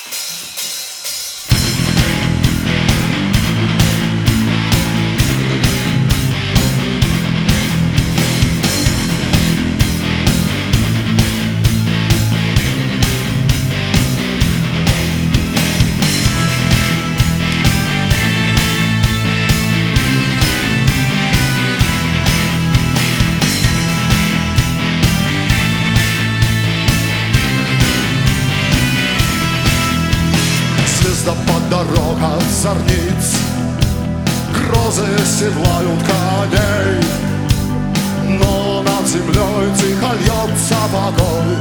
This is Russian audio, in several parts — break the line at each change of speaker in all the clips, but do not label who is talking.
Звездопад, дорога зорниц, грозы седлают коней, но над землей тихо льется покой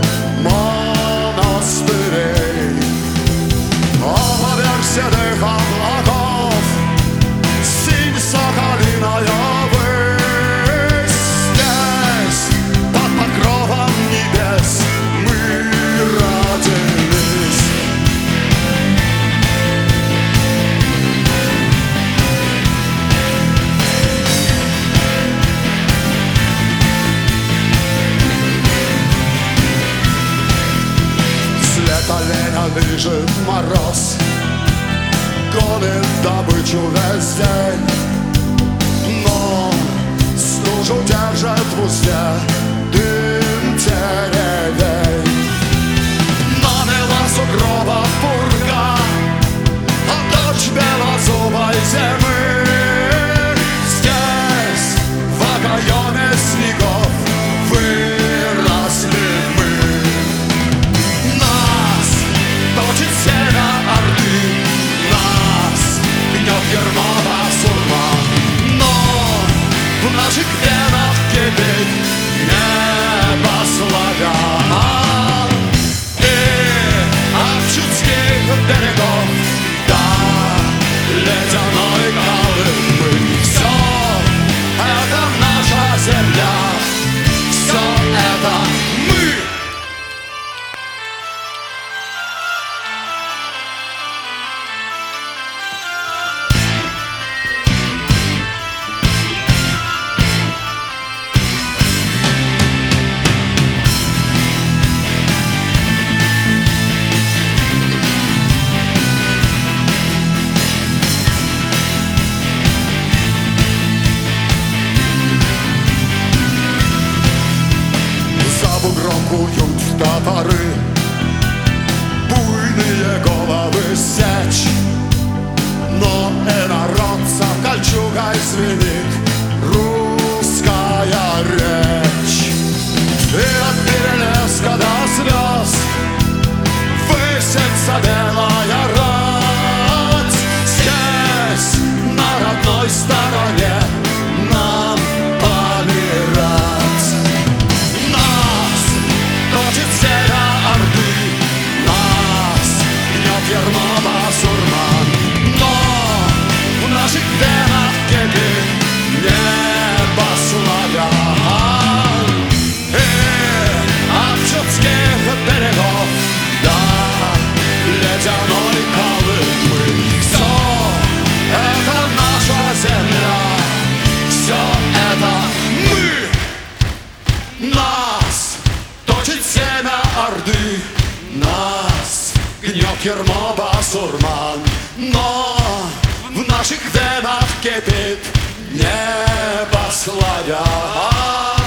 монастырей. А поверх седых облаков синь соколиная высь. Здесь, под покровом небес, мы родились. Оленя лежит мороз, гонит добычу весь день, но стужу держит в узде дым деревень. Намела сугроба пурга, а дочь белозубой зимы. Здесь, в окоеме снегов, выросли мы. Точит сена Орды, нас гнет ермо басурма, но в наших венах кипит небо славян. И от чудских берегов до ледяной Колымы все это наша земля, все это мы. Бугром куют топоры, буйные головы сечь, но инородца кольчугой звенит русская речь. И от перелеска до слез высится белая рать. Здесь, на родной стороне, нам помирать. Точит сена Орды, нас гнет ермо басурман, но в наших венах кипит небо славян. И от чудских берегов до ледяной Колымы все это наша земля, все это мы. Нас точит семя Орды, нас гнет ермо басурман, но в наших венах кипит небо славян.